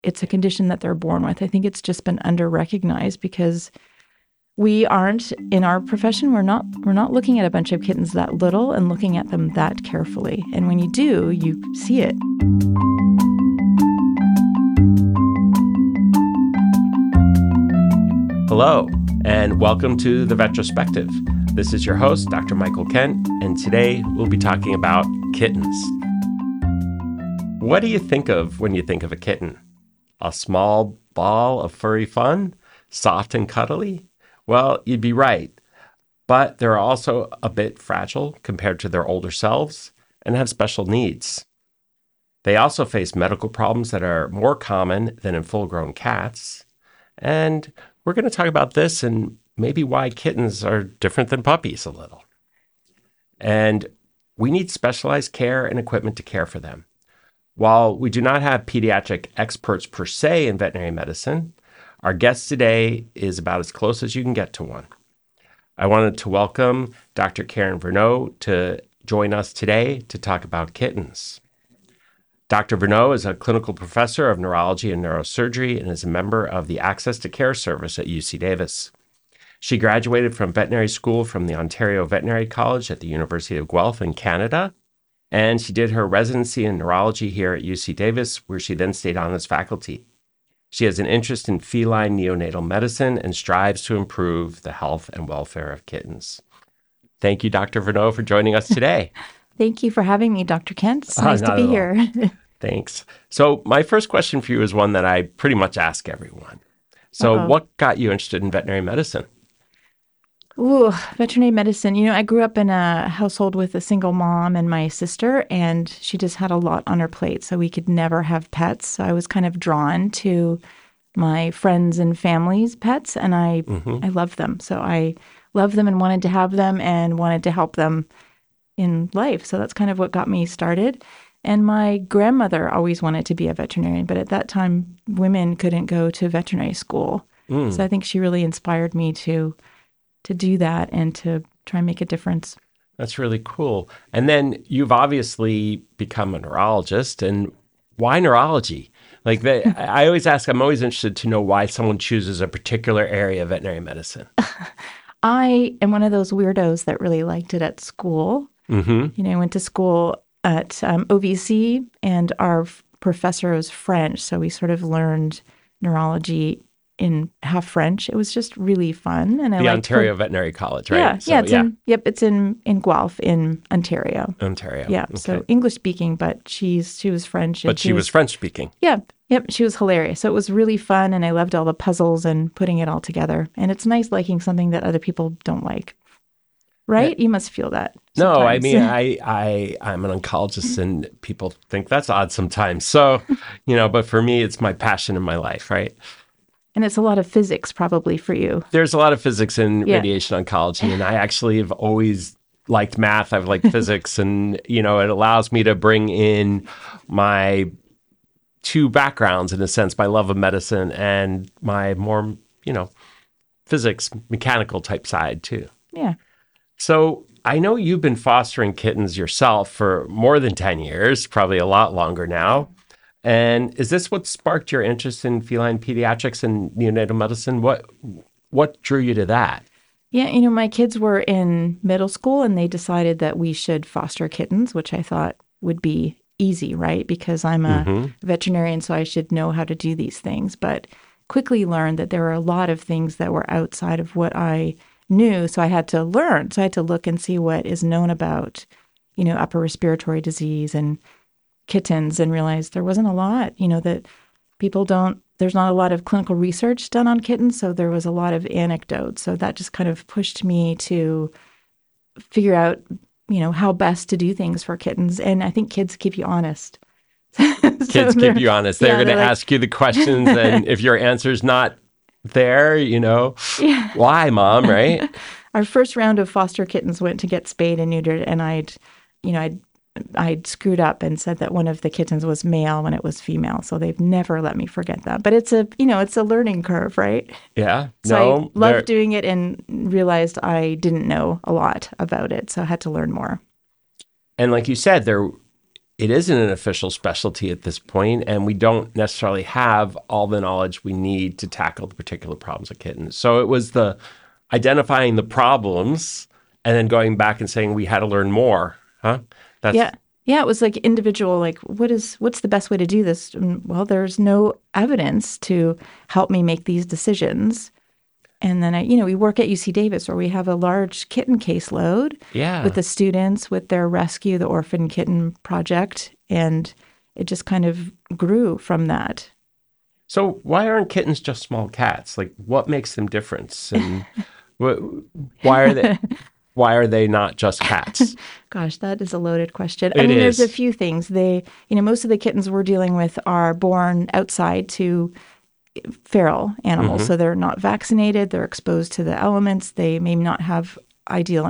it's a condition that they're born with. I think it's just been under-recognized because we aren't, in our profession, we're not looking at a bunch of kittens that little and looking at them that carefully. And when you do, you see it. Hello, and welcome to The Vetrospective. This is your host, Dr. Michael Kent, and today we'll be talking about kittens. What do you think of when you think of a kitten? A small ball of furry fun? Soft and cuddly? Well, you'd be right, but they're also a bit fragile compared to their older selves and have special needs. They also face medical problems that are more common than in full-grown cats, and we're going to talk about this and maybe why kittens are different than puppies a little. And we need specialized care and equipment to care for them. While we do not have pediatric experts per se in veterinary medicine, our guest today is about as close as you can get to one. I wanted to welcome Dr. Karen Verneau to join us today to talk about kittens. Dr. Verneau is a clinical professor of neurology and neurosurgery and is a member of the Access to Care Service at UC Davis. She graduated from veterinary school from the Ontario Veterinary College at the University of Guelph in Canada, and she did her residency in neurology here at UC Davis, where she then stayed on as faculty. She has an interest in feline neonatal medicine and strives to improve the health and welfare of kittens. Thank you, Dr. Verneau, for joining us today. Thank you for having me, Dr. Kent. It's nice to be here. Thanks. So my first question for you is one that I pretty much ask everyone. So What got you interested in veterinary medicine? Ooh, veterinary medicine. You know, I grew up in a household with a single mom and my sister, and she just had a lot on her plate, so we could never have pets. So I was kind of drawn to my friends and family's pets, and I loved them. So I loved them and wanted to have them and wanted to help them in life. So that's kind of what got me started. And my grandmother always wanted to be a veterinarian, but at that time, women couldn't go to veterinary school. So I think she really inspired me to do that and to try and make a difference. That's really cool. And then you've obviously become a neurologist. And why neurology? I always ask, I'm always interested to know why someone chooses a particular area of veterinary medicine. I am one of those weirdos that really liked it at school. You know, I went to school at OVC, and our professor was French, so we sort of learned neurology in half French. It was just really fun, and the Ontario Veterinary College, right? It's in Guelph in Ontario. Okay. So English speaking, but she was French. But she was French speaking. Yep. She was hilarious. So it was really fun, and I loved all the puzzles and putting it all together. And it's nice liking something that other people don't like. Right? You must feel that sometimes. No, I mean, I'm an oncologist, and people think that's odd sometimes. So, but for me, it's my passion in my life, right? And it's a lot of physics probably for you. There's a lot of physics in radiation oncology, and I actually have always liked math. I've liked physics, and, it allows me to bring in my two backgrounds, in a sense, my love of medicine and my more, physics, mechanical type side too. Yeah. So I know you've been fostering kittens yourself for more than 10 years, probably a lot longer now. And is this what sparked your interest in feline pediatrics and neonatal medicine? What drew you to that? Yeah, my kids were in middle school, and they decided that we should foster kittens, which I thought would be easy, right? Because I'm a veterinarian, so I should know how to do these things. But quickly learned that there were a lot of things that were outside of what I knew, so I had to learn. So I had to look and see what is known about, upper respiratory disease and kittens, and realize there wasn't a lot, that people don't, there's not a lot of clinical research done on kittens, so there was a lot of anecdotes. So that just kind of pushed me to figure out, how best to do things for kittens. And I think kids keep you honest. Kids keep you honest. They're going to ask you the questions, and if your answer's not there, why, Mom, right? Our first round of foster kittens went to get spayed and neutered, and I'd screwed up and said that one of the kittens was male when it was female. So they've never let me forget that. But it's a learning curve, right? Yeah. So I loved doing it and realized I didn't know a lot about it. So I had to learn more. And like you said, there it isn't an official specialty at this point, and we don't necessarily have all the knowledge we need to tackle the particular problems of kittens. So it was the identifying the problems and then going back and saying we had to learn more, huh? Yeah, it was like individual, like what's the best way to do this? And, well, there's no evidence to help me make these decisions. And then we work at UC Davis where we have a large kitten caseload with the students, with their rescue, the Orphan Kitten Project, and it just kind of grew from that. So why aren't kittens just small cats? Like, what makes them different? And why are they not just cats? Gosh, that is a loaded question. I mean, there's a few things. Most of the kittens we're dealing with are born outside to feral animals. So they're not vaccinated. They're exposed to the elements. They may not have ideal,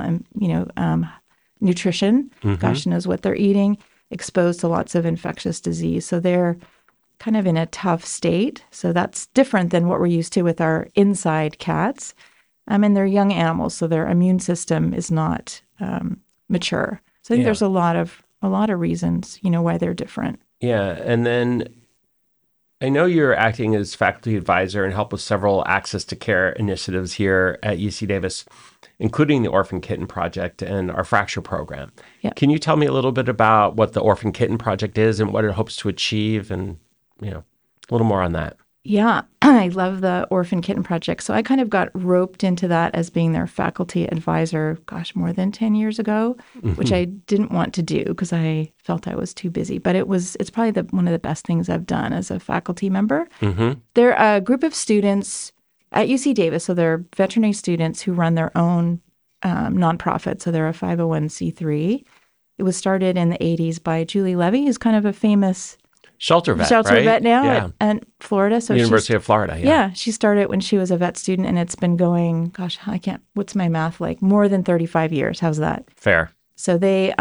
nutrition. Gosh knows what they're eating. Exposed to lots of infectious disease. So they're kind of in a tough state. So that's different than what we're used to with our inside cats. And they're young animals, so their immune system is not mature. So I think there's a lot of reasons, why they're different. Yeah, and then I know you're acting as faculty advisor and help with several access to care initiatives here at UC Davis, including the Orphan Kitten Project and our fracture program. Yep. Can you tell me a little bit about what the Orphan Kitten Project is and what it hopes to achieve, and a little more on that? Yeah, I love the Orphan Kitten Project. So I kind of got roped into that as being their faculty advisor, more than 10 years ago, which I didn't want to do because I felt I was too busy. But it's probably one of the best things I've done as a faculty member. They're a group of students at UC Davis. So they're veterinary students who run their own nonprofit. So they're a 501c3. It was started in the 80s by Julie Levy, who's kind of a famous shelter vet now at Florida. So University of Florida, yeah. She started when she was a vet student, and it's been going, what's my math like? More than 35 years. How's that? Fair. So they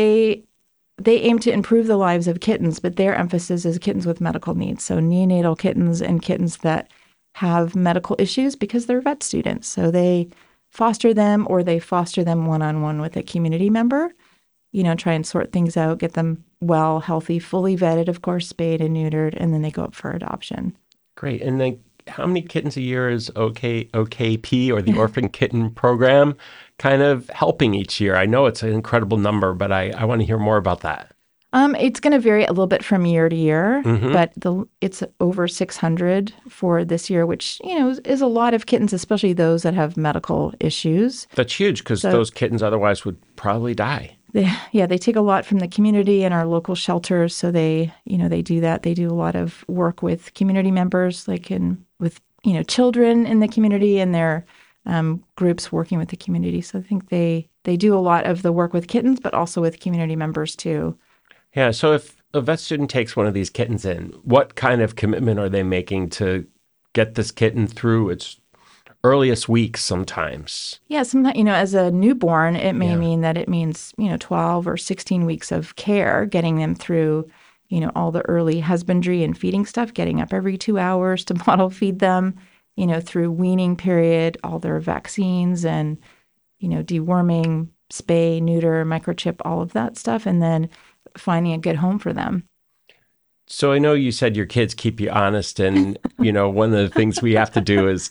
aim to improve the lives of kittens, but their emphasis is kittens with medical needs. So neonatal kittens and kittens that have medical issues because they're vet students. So they foster them, or they foster them one-on-one with a community member, try and sort things out, get them well, healthy, fully vetted, of course, spayed and neutered, and then they go up for adoption. Great. And then how many kittens a year is OKP, or the Orphan Kitten Program, kind of helping each year? I know it's an incredible number, but I want to hear more about that. It's going to vary a little bit from year to year, but it's over 600 for this year, which, is a lot of kittens, especially those that have medical issues. That's huge because those kittens otherwise would probably die. They take a lot from the community and our local shelters. So they do that. They do a lot of work with community members, with children in the community and their groups working with the community. So I think they do a lot of the work with kittens, but also with community members too. Yeah. So if a vet student takes one of these kittens in, what kind of commitment are they making to get this kitten through its earliest weeks sometimes? Yeah, sometimes, as a newborn, it may mean that it means, 12 or 16 weeks of care, getting them through, all the early husbandry and feeding stuff, getting up every 2 hours to bottle feed them, through weaning period, all their vaccines and, deworming, spay, neuter, microchip, all of that stuff, and then finding a good home for them. So I know you said your kids keep you honest, and, one of the things we have to do is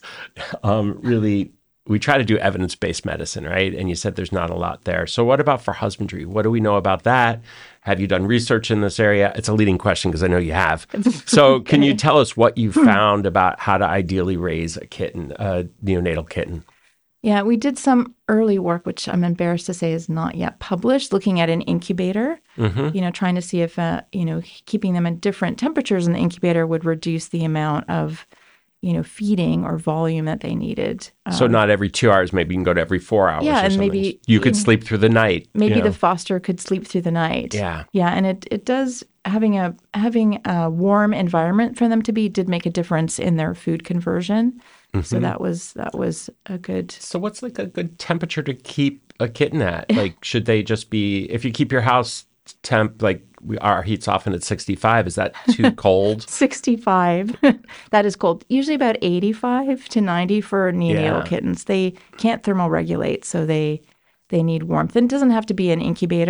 we try to do evidence-based medicine, right? And you said there's not a lot there. So what about for husbandry? What do we know about that? Have you done research in this area? It's a leading question because I know you have. So can you tell us what you found about how to ideally raise a kitten, a neonatal kitten? Yeah, we did some early work, which I'm embarrassed to say is not yet published, looking at an incubator, trying to see if, keeping them at different temperatures in the incubator would reduce the amount of, feeding or volume that they needed. So not every 2 hours, maybe you can go to every 4 hours. Yeah, or and something. maybe you could sleep through the night. Maybe the foster could sleep through the night. Yeah. Yeah, and it does, having a warm environment for them to be did make a difference in their food conversion. So that was a good. So what's like a good temperature to keep a kitten at? Like, should they just be, if you keep your house temp, our heat's often at 65, is that too cold? 65. That is cold. Usually about 85 to 90 for neonatal kittens. They can't thermoregulate, so they need warmth. And it doesn't have to be an incubator.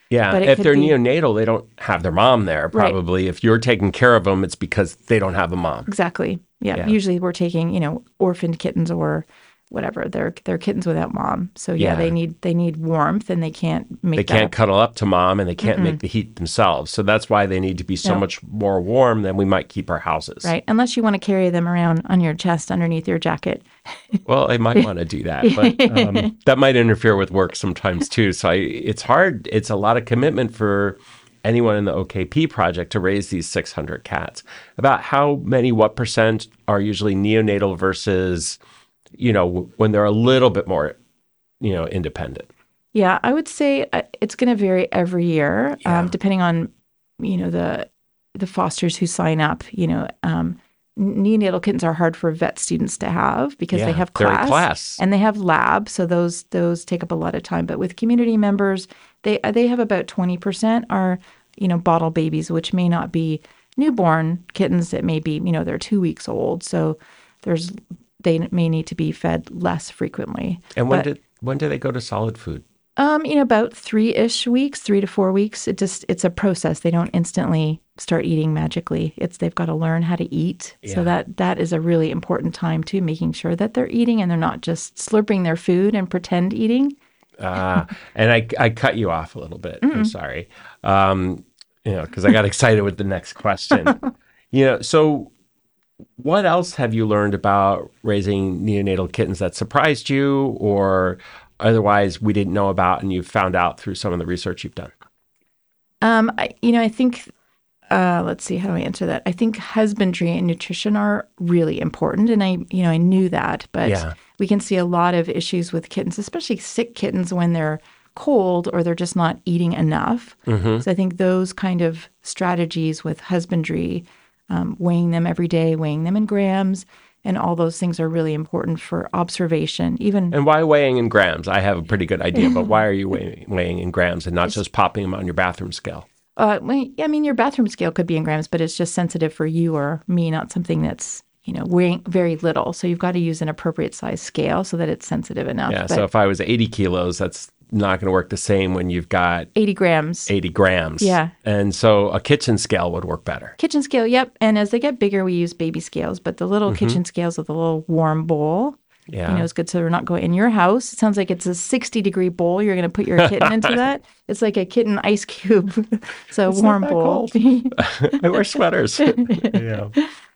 Yeah, But if they're neonatal, they don't have their mom there, probably. Right. If you're taking care of them, it's because they don't have a mom. Exactly. Yeah. Usually we're taking, orphaned kittens or whatever. They're kittens without mom. So they need warmth, and they can't can't cuddle up to mom, and they can't make the heat themselves. So that's why they need to be so much more warm than we might keep our houses. Right. Unless you want to carry them around on your chest underneath your jacket. Well, I might want to do that, but that might interfere with work sometimes too. So it's hard. It's a lot of commitment for anyone in the OKP project to raise these 600 cats. About what percent are usually neonatal versus, when they're a little bit more, independent? Yeah, I would say it's going to vary every year, depending on, the fosters who sign up. Neonatal kittens are hard for vet students to have because they have class and they have lab, so those take up a lot of time. But with community members, they have about 20% are bottle babies, which may not be newborn kittens. It may be they're 2 weeks old, so they may need to be fed less frequently. And when do they go to solid food? About 3-ish weeks, 3 to 4 weeks. It's a process. They don't instantly start eating magically. They've got to learn how to eat. Yeah. So that is a really important time too, making sure that they're eating and they're not just slurping their food and pretend eating. And I cut you off a little bit. Mm-hmm. I'm sorry. Because I got excited with the next question. So what else have you learned about raising neonatal kittens that surprised you, or otherwise we didn't know about and you found out through some of the research you've done? I think, let's see, how do I answer that? I think husbandry and nutrition are really important. And I knew that, but we can see a lot of issues with kittens, especially sick kittens when they're cold or they're just not eating enough. Mm-hmm. So I think those kind of strategies with husbandry, weighing them every day, weighing them in grams, and all those things are really important for observation. And why weighing in grams? I have a pretty good idea, but why are you weighing in grams and not just popping them on your bathroom scale? Your bathroom scale could be in grams, but it's just sensitive for you or me, not something that's weighing very little. So you've got to use an appropriate size scale so that it's sensitive enough. Yeah. So if I was 80 kilos, that's not going to work the same when you've got 80 grams. 80 grams. Yeah. And so a kitchen scale would work better. Kitchen scale, yep. And as they get bigger, we use baby scales, but the little kitchen scales with a little warm bowl, is good. So we're not going in your house. It sounds like it's a 60-degree bowl. You're going to put your kitten into that. It's like a kitten ice cube. So it's warm bowl. I wear sweaters. Yeah.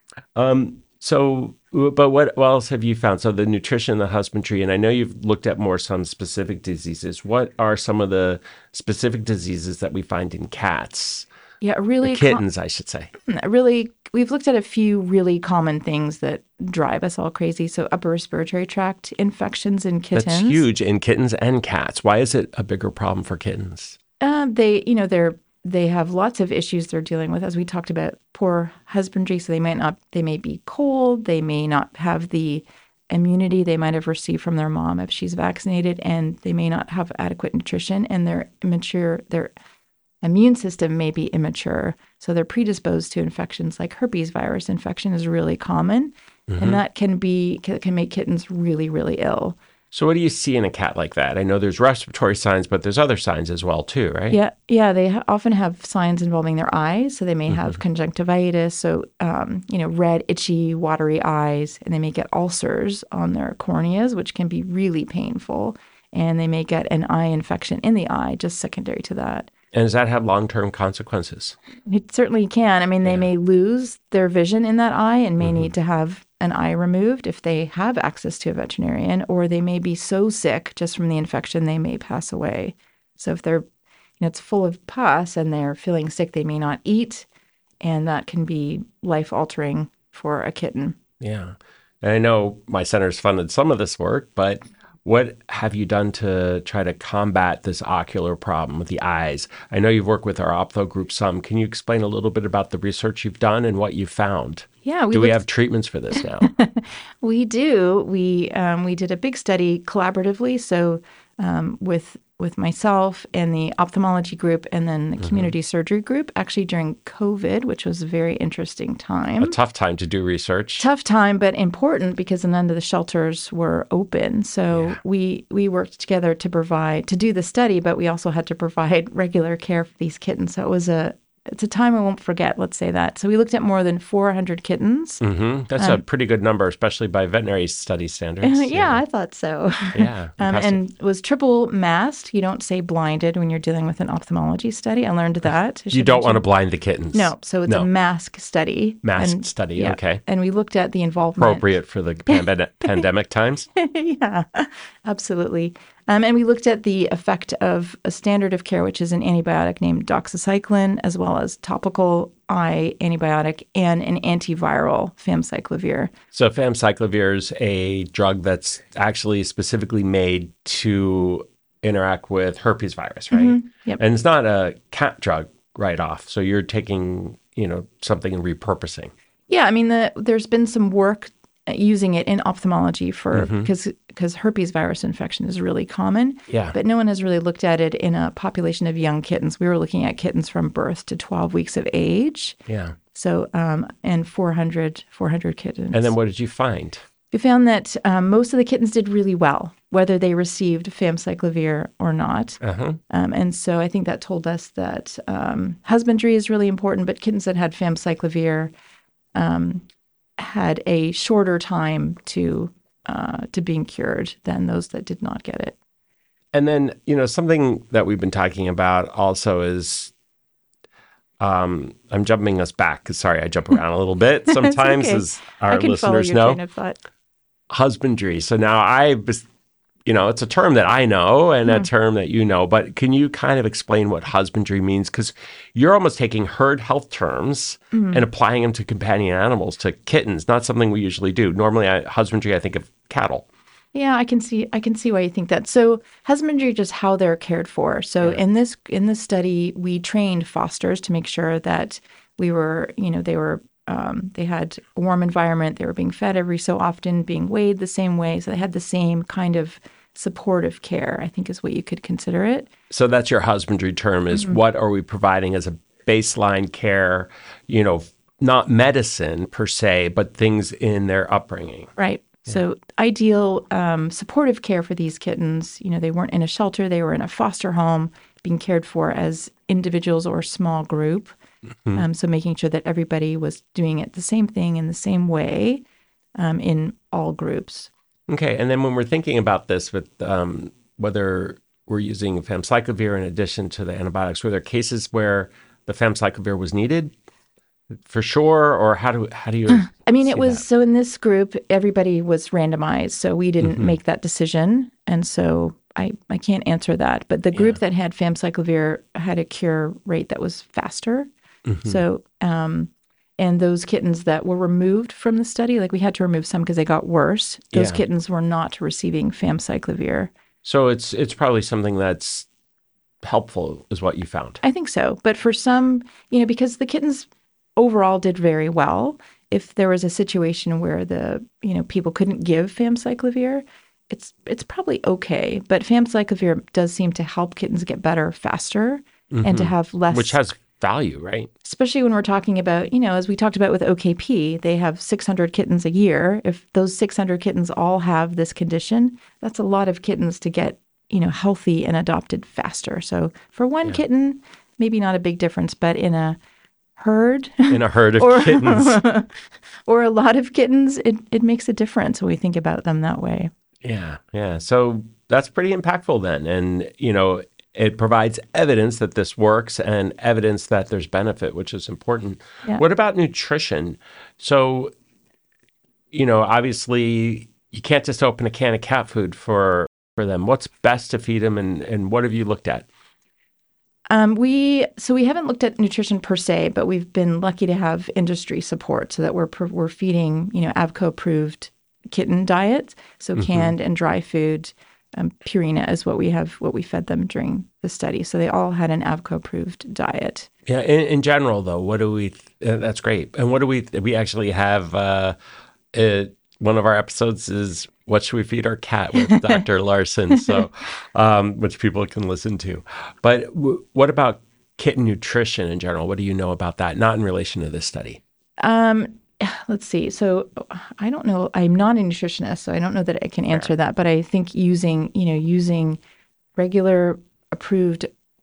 But what else have you found? So the nutrition, the husbandry, and I know you've looked at some specific diseases. What are some of the specific diseases that we find in cats? Yeah, really. Kittens, I should say. Really, we've looked at a few really common things that drive us all crazy. So upper respiratory tract infections in kittens. That's huge in kittens and cats. Why is it a bigger problem for kittens? They have lots of issues they're dealing with, as we talked about, poor husbandry. So they may be cold. They may not have the immunity they might have received from their mom if she's vaccinated, and they may not have adequate nutrition, and they're immature. Their immune system may be immature. So they're predisposed to infections like herpes virus infection is really common. Mm-hmm. And that can make kittens really, really ill. So what do you see in a cat like that? I know there's respiratory signs, but there's other signs as well too, right? Yeah. They often have signs involving their eyes. So they may have conjunctivitis, so red, itchy, watery eyes, and they may get ulcers on their corneas, which can be really painful. And they may get an eye infection in the eye, just secondary to that. And does that have long-term consequences? It certainly can. They may lose their vision in that eye and may need to have an eye removed if they have access to a veterinarian, or they may be so sick just from the infection they may pass away. So if they're, it's full of pus and they're feeling sick, they may not eat, and that can be life-altering for a kitten. Yeah. And I know my center's funded some of this work, but what have you done to try to combat this ocular problem with the eyes? I know you've worked with our ophtho group some. Can you explain a little bit about the research you've done and what you've found? Yeah. Do we have treatments for this now? We do. We did a big study collaboratively, so with with myself and the ophthalmology group and then the community surgery group, actually during COVID, which was a very interesting time. A tough time to do research. Tough time, but important because none of the shelters were open. So we worked together to do the study, but we also had to provide regular care for these kittens. So it's a time I won't forget, let's say that. So we looked at more than 400 kittens. That's a pretty good number, especially by veterinary study standards. Yeah, I thought so. Yeah. And it was triple masked. You don't say blinded when you're dealing with an ophthalmology study. I learned that. You don't want to blind the kittens. No. So it's a mask study. Study, okay. And we looked at the involvement. Appropriate for the pandemic times. Yeah, absolutely. And we looked at the effect of a standard of care, which is an antibiotic named doxycycline, as well as topical eye antibiotic and an antiviral, famciclovir. So famciclovir is a drug that's actually specifically made to interact with herpes virus, right? Mm-hmm. Yep. And it's not a cat drug right off. So you're taking, something and repurposing. Yeah, I mean, there's been some work using it in ophthalmology because herpes virus infection is really common. Yeah. But no one has really looked at it in a population of young kittens. We were looking at kittens from birth to 12 weeks of age. Yeah. So, and 400 kittens. And then what did you find? We found that most of the kittens did really well, whether they received famciclovir or not. And so I think that told us that husbandry is really important, but kittens that had famciclovir had a shorter time to being cured than those that did not get it. And then, something that we've been talking about also is, I'm jumping us back because, sorry, I jump around a little bit sometimes, okay. as our I can listeners follow your know. train of thought. Husbandry. So now it's a term that I know and a term that you know, but can you kind of explain what husbandry means? Because you're almost taking herd health terms and applying them to companion animals, to kittens, not something we usually do. Normally, husbandry, I think of cattle. Yeah, I can see why you think that. So husbandry, just how they're cared for. So in this study, we trained fosters to make sure that we were, they had a warm environment. They were being fed every so often, being weighed the same way. So they had the same kind of supportive care, I think is what you could consider it. So that's your husbandry term is what are we providing as a baseline care, not medicine per se, but things in their upbringing. Right. Yeah. So ideal supportive care for these kittens, they weren't in a shelter, they were in a foster home being cared for as individuals or small group. So making sure that everybody was doing it the same thing in the same way in all groups. Okay. And then when we're thinking about this with whether we're using famciclovir in addition to the antibiotics, were there cases where the famciclovir was needed for sure? Or how do you I mean, it was, so in this group, everybody was randomized. So we didn't make that decision. And so I can't answer that. But the group that had famciclovir had a cure rate that was faster. So, and those kittens that were removed from the study, like we had to remove some because they got worse. Those kittens were not receiving famciclovir. So it's probably something that's helpful is what you found. I think so. But for some, because the kittens overall did very well, if there was a situation where the, people couldn't give famciclovir, it's probably okay. But famciclovir does seem to help kittens get better faster and to have less. Which has value, right? Especially when we're talking about, as we talked about with OKP, they have 600 kittens a year. If those 600 kittens all have this condition, that's a lot of kittens to get, healthy and adopted faster. So for one kitten, maybe not a big difference, but in a herd. In a herd of kittens. Or a lot of kittens, it makes a difference when we think about them that way. Yeah. So that's pretty impactful then. And, it provides evidence that this works and evidence that there's benefit, which is important. Yeah. What about nutrition? So, obviously you can't just open a can of cat food for them. What's best to feed them and what have you looked at? We haven't looked at nutrition per se, but we've been lucky to have industry support so that we're feeding, AVCO approved kitten diets. So canned and dry food. Purina is what we fed them during the study. So they all had an AVCO-approved diet. Yeah. In general, though, what do we? That's great. And what do we actually have? one of our episodes is What Should We Feed Our Cat with Dr. Larson, so which people can listen to. But what about kitten nutrition in general? What do you know about that? Not in relation to this study. Let's see. So I don't know. I'm not a nutritionist, so I don't know that I can answer that. But I think using regular approved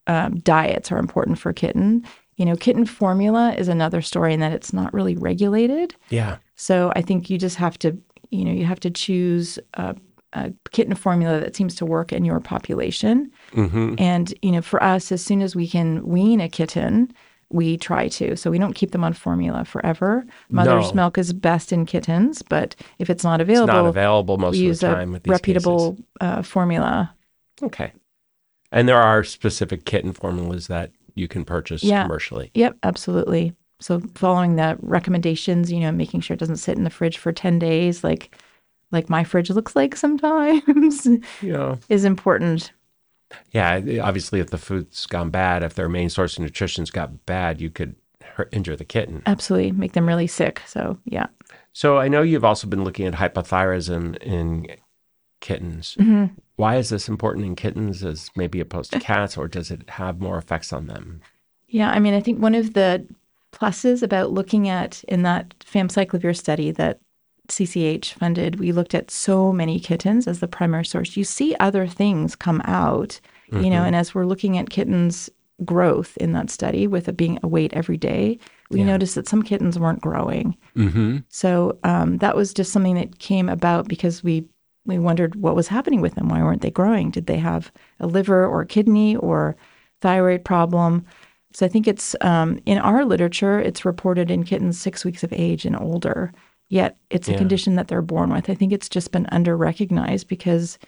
diets are important for kitten. Kitten formula is another story in that it's not really regulated. Yeah. So I think you just have to, you have to choose a kitten formula that seems to work in your population. Mm-hmm. And, for us, as soon as we can wean a kitten, we try to. So we don't keep them on formula forever. Mother's milk is best in kittens, but if it's not available, most of the time with these reputable formula. Okay. And there are specific kitten formulas that you can purchase commercially. Yep, absolutely. So following the recommendations, making sure it doesn't sit in the fridge for 10 days, like my fridge looks like sometimes, is important. Yeah, obviously, if the food's gone bad, if their main source of nutrition's got bad, you could injure the kitten. Absolutely, make them really sick. So, yeah. So I know you've also been looking at hypothyroidism in kittens. Mm-hmm. Why is this important in kittens as maybe opposed to cats, or does it have more effects on them? Yeah, I think one of the pluses about looking at, in that famciclovir study that CCH funded, we looked at so many kittens as the primary source. You see other things come out, and as we're looking at kittens' growth in that study with it being a weight every day, we noticed that some kittens weren't growing. Mm-hmm. So that was just something that came about because we wondered what was happening with them. Why weren't they growing? Did they have a liver or kidney or thyroid problem? So I think it's in our literature, it's reported in kittens 6 weeks of age and older. Yet it's a condition that they're born with. I think it's just been under-recognized because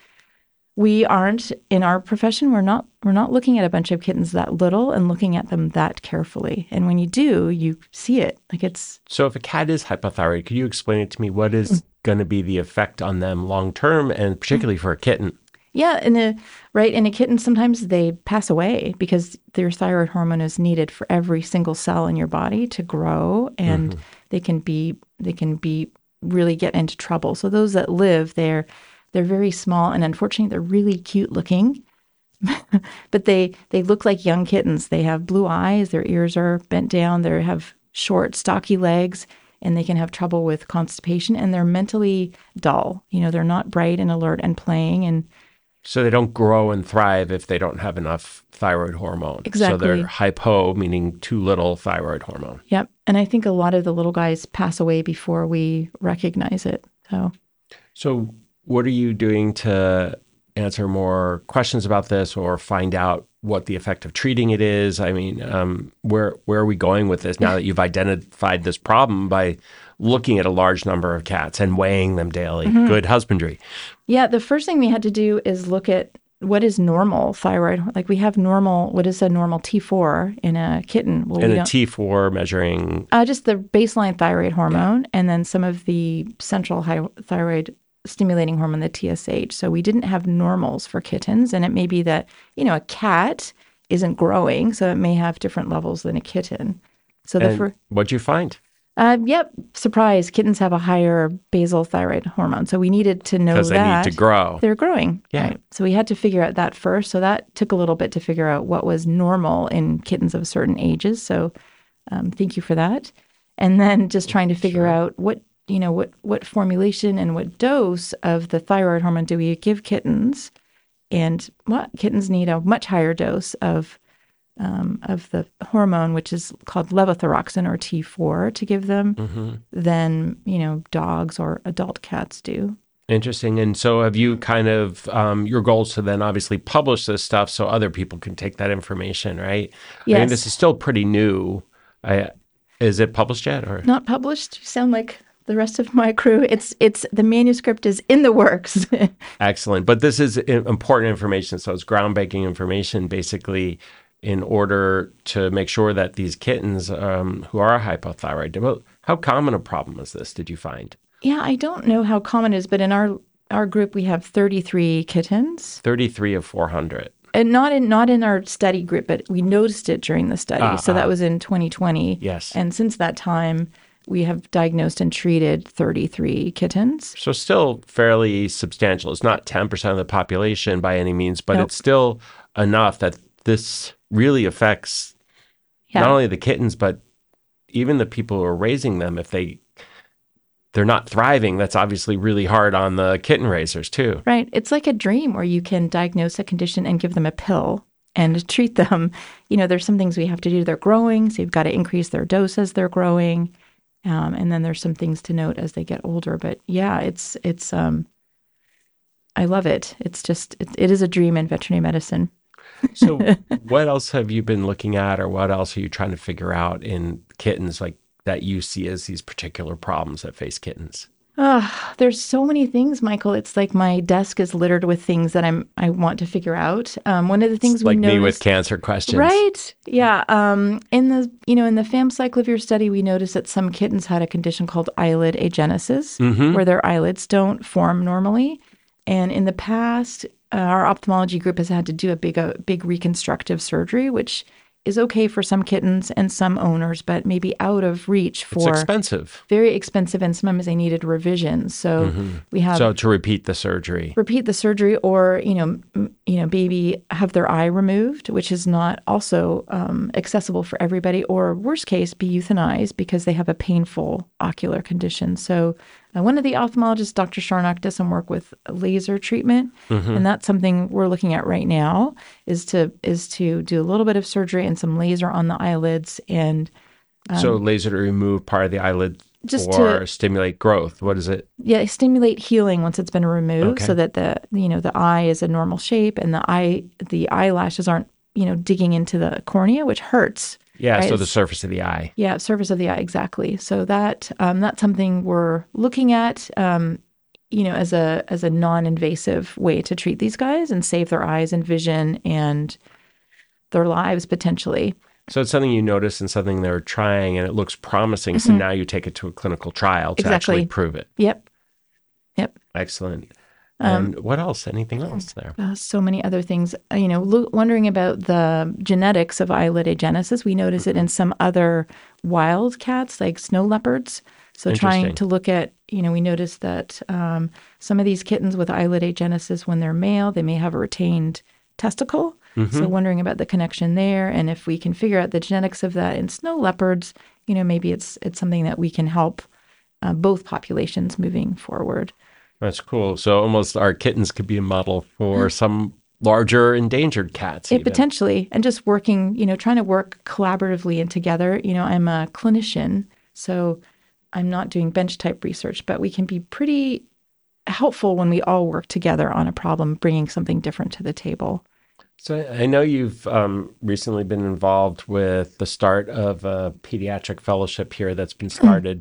we aren't, in our profession, we're not looking at a bunch of kittens that little and looking at them that carefully. And when you do, you see it. So if a cat is hypothyroid, could you explain it to me? What is going to be the effect on them long-term, and particularly for a kitten? Yeah, in a kitten, sometimes they pass away because their thyroid hormone is needed for every single cell in your body to grow, and they can be really get into trouble. So those that live, they're very small, and unfortunately, they're really cute looking, but they look like young kittens. They have blue eyes, their ears are bent down, they have short, stocky legs, and they can have trouble with constipation, and they're mentally dull. They're not bright and alert and playing, and so they don't grow and thrive if they don't have enough thyroid hormone. Exactly. So they're hypo, meaning too little thyroid hormone. Yep. And I think a lot of the little guys pass away before we recognize it. So what are you doing to answer more questions about this or find out what the effect of treating it is? I mean, where are we going with this now that you've identified this problem by looking at a large number of cats and weighing them daily? Mm-hmm. Good husbandry. Yeah, the first thing we had to do is look at what is normal thyroid. Like we have what is a normal T4 in a kitten? Well, and a T4 measuring? Just the baseline thyroid hormone and then some of the central thyroid stimulating hormone, the TSH. So we didn't have normals for kittens. And it may be that, a cat isn't growing, so it may have different levels than a kitten. So what'd you find? Yep. Surprise. Kittens have a higher basal thyroid hormone. So we needed to know that. Because they need to grow. They're growing. Yeah. Right? So we had to figure out that first. So that took a little bit to figure out what was normal in kittens of certain ages. So thank you for that. And then just trying to figure out what formulation and what dose of the thyroid hormone do we give kittens. And kittens need a much higher dose of the hormone, which is called levothyroxine or T4, to give them than, dogs or adult cats do. Interesting. And so have you kind of, your goal is to then obviously publish this stuff so other people can take that information, right? Yes. I mean, this is still pretty new. Is it published yet? Or not published? You sound like the rest of my crew. It's the manuscript is in the works. Excellent. But this is important information. So it's groundbreaking information, basically, in order to make sure that these kittens who are hypothyroid, how common a problem is this, did you find? Yeah, I don't know how common it is, but in our group, we have 33 kittens. 33 of 400. And not in our study group, but we noticed it during the study. So that was in 2020. Yes. And since that time, we have diagnosed and treated 33 kittens. So still fairly substantial. It's not 10% of the population by any means, but it's still enough that this really affects not only the kittens, but even the people who are raising them. If they're not thriving, that's obviously really hard on the kitten raisers too. Right. It's like a dream where you can diagnose a condition and give them a pill and treat them. There's some things we have to do. They're growing, so you've got to increase their dose as they're growing. And then there's some things to note as they get older. But yeah, it's I love it. It's just, it is a dream in veterinary medicine. So what else have you been looking at, or what else are you trying to figure out in kittens like that you see as these particular problems that face kittens? There's so many things, Michael. It's like my desk is littered with things that I want to figure out. One of the things we noticed, me with cancer questions, right? Yeah. In the FAM cyclovir study, we noticed that some kittens had a condition called eyelid agenesis, where their eyelids don't form normally. And in the past, our ophthalmology group has had to do a big reconstructive surgery, which is okay for some kittens and some owners, but maybe out of reach for... It's expensive. Very expensive, and sometimes they needed revisions. So we have... So to repeat the surgery. Or, maybe have their eye removed, which is not also accessible for everybody, or worst case, be euthanized because they have a painful ocular condition. So one of the ophthalmologists, Dr. Sharnock, does some work with laser treatment, and that's something we're looking at right now, is to do a little bit of surgery and some laser on the eyelids. And so laser to remove part of the eyelid just to stimulate growth. What is it? Yeah, stimulate healing once it's been removed, so that the eye is a normal shape and the eyelashes aren't digging into the cornea, which hurts. Yeah, right? So the surface of the eye. Yeah, surface of the eye, exactly. So that's something we're looking at, as a non-invasive way to treat these guys and save their eyes and vision and their lives potentially. So it's something you notice and something they're trying, and it looks promising. So now you take it to a clinical trial to actually prove it. Yep. Excellent. And what else? Anything else there? So many other things. Wondering about the genetics of eyelid agenesis. We notice it in some other wild cats, like snow leopards. So trying to look at, we noticed that some of these kittens with eyelid agenesis, when they're male, they may have a retained testicle. So wondering about the connection there, and if we can figure out the genetics of that in snow leopards, maybe it's something that we can help both populations moving forward. That's cool. So almost our kittens could be a model for some larger endangered cats. Potentially. And just working, trying to work collaboratively and together. I'm a clinician, so I'm not doing bench type research, but we can be pretty helpful when we all work together on a problem, bringing something different to the table. So I know you've recently been involved with the start of a pediatric fellowship here that's been started.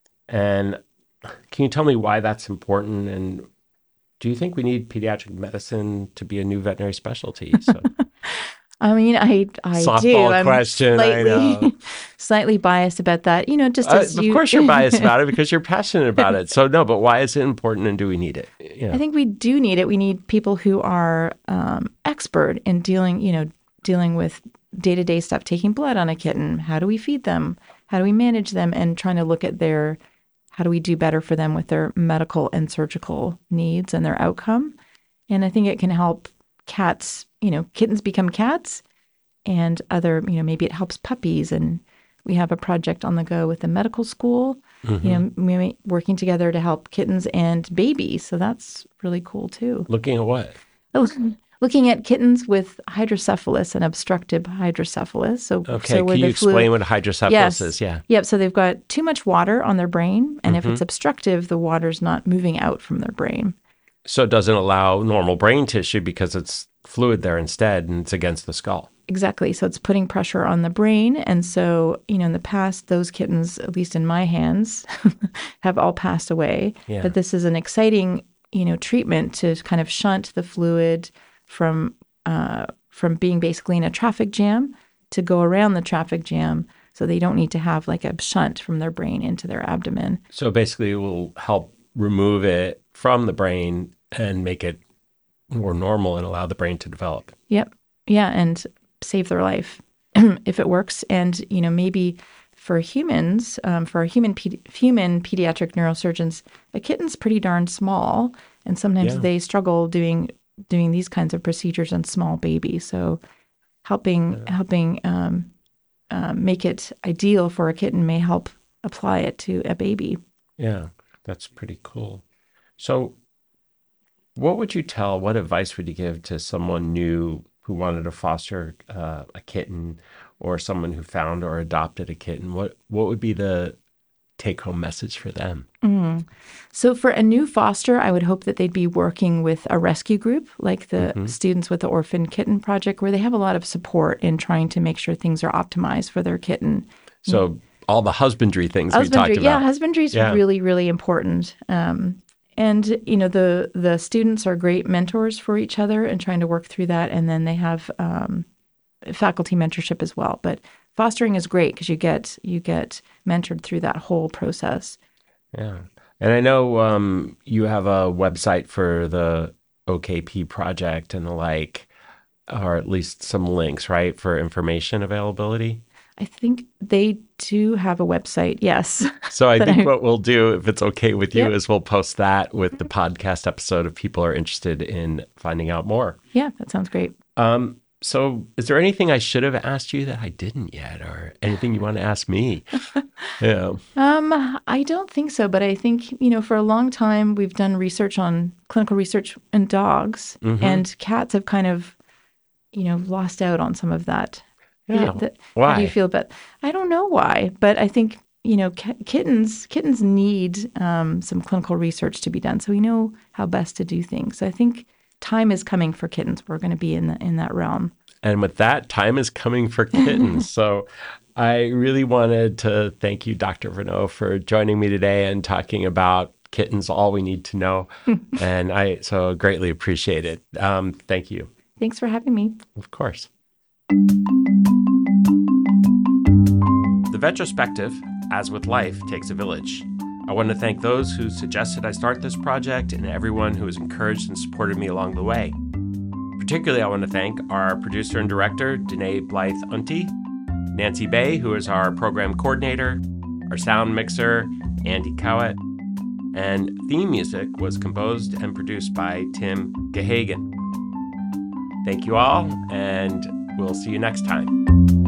And can you tell me why that's important? And do you think we need pediatric medicine to be a new veterinary specialty? So. I mean, I Softball do. I'm question, I know. Slightly biased about that. Just as of course you're biased about it because you're passionate about it. So no, but why is it important, and do we need it? I think we do need it. We need people who are expert in dealing with day-to-day stuff, taking blood on a kitten. How do we feed them? How do we manage them? And trying to look at how do we do better for them with their medical and surgical needs and their outcome. And I think it can help cats, kittens become cats, and other, maybe it helps puppies. And we have a project on the go with the medical school, working together to help kittens and babies. So that's really cool too. Looking at what? Looking at kittens with hydrocephalus and obstructive hydrocephalus. So can you explain what hydrocephalus is? Yeah. Yep. So they've got too much water on their brain, and if it's obstructive, the water's not moving out from their brain. So it doesn't allow normal brain tissue because it's fluid there instead, and it's against the skull. Exactly. So it's putting pressure on the brain. And so, in the past, those kittens, at least in my hands, have all passed away. Yeah. But this is an exciting, treatment to kind of shunt the fluid from being basically in a traffic jam to go around the traffic jam, so they don't need to have like a shunt from their brain into their abdomen. So basically it will help remove it from the brain and make it more normal and allow the brain to develop. Yep. Yeah, and save their life if it works. And, maybe for humans, for human pediatric neurosurgeons, a kitten's pretty darn small, and sometimes they struggle doing these kinds of procedures on small babies. So helping make it ideal for a kitten may help apply it to a baby. Yeah, that's pretty cool. So what advice would you give to someone new who wanted to foster a kitten, or someone who found or adopted a kitten? What would be the take-home message for them? So for a new foster, I would hope that they'd be working with a rescue group like the students with the Orphan Kitten Project, where they have a lot of support in trying to make sure things are optimized for their kitten. So all the husbandry things we talked about. Yeah, husbandry is really, really important. And, the students are great mentors for each other and trying to work through that. And then they have faculty mentorship as well. But fostering is great because you get mentored through that whole process. Yeah. And I know you have a website for the OKP project and the like, or at least some links, right, for information availability? I think they do have a website, yes. So I think what we'll do, if it's okay with you, is we'll post that with the podcast episode if people are interested in finding out more. Yeah, that sounds great. So is there anything I should have asked you that I didn't yet, or anything you want to ask me? Yeah. I don't think so, but I think, for a long time we've done clinical research in dogs, and cats have kind of, lost out on some of that. Yeah. Why? How do you feel about? I don't know why, but I think kittens need some clinical research to be done, so we know how best to do things. So I think time is coming for kittens. We're going to be in that realm. And with that, time is coming for kittens. So I really wanted to thank you, Dr. Renaud, for joining me today and talking about kittens, all we need to know. And I so greatly appreciate it. Thank you. Thanks for having me. Of course. The Vetrospective, as with life, takes a village. I want to thank those who suggested I start this project and everyone who has encouraged and supported me along the way. Particularly, I want to thank our producer and director, Danae Blythe-Unti, Nancy Bay, who is our program coordinator, our sound mixer, Andy Cowett, and theme music was composed and produced by Tim Gehagen. Thank you all, and we'll see you next time.